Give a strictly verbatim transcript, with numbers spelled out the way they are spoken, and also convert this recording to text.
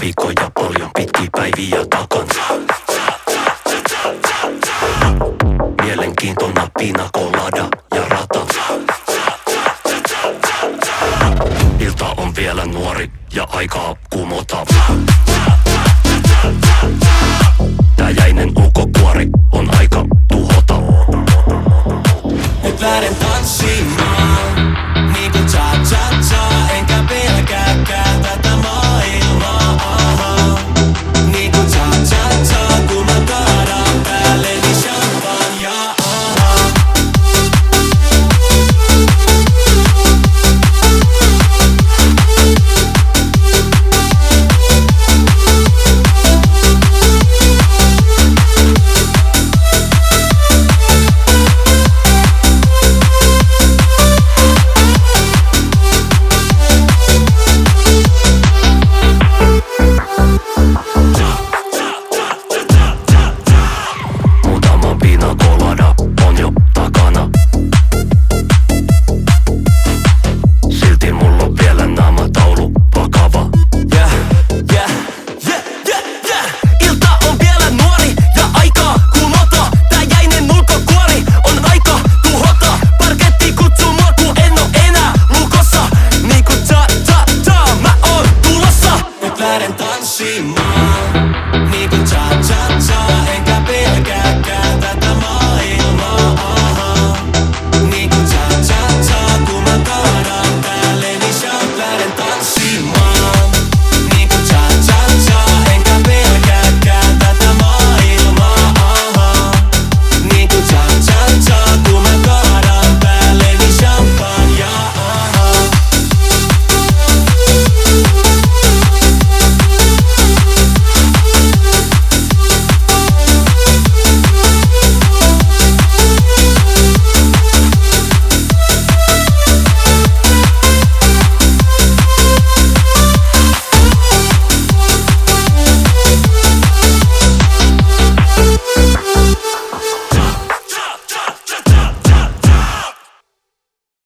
viikkoja paljon, pitkiä päiviä takansa. Mielenkiintona pina colada ja rata. Ilta on vielä nuori ja aikaa kumota. Tää jäinen ulkokuori on aika tuhota. Nyt lähden tanssiin.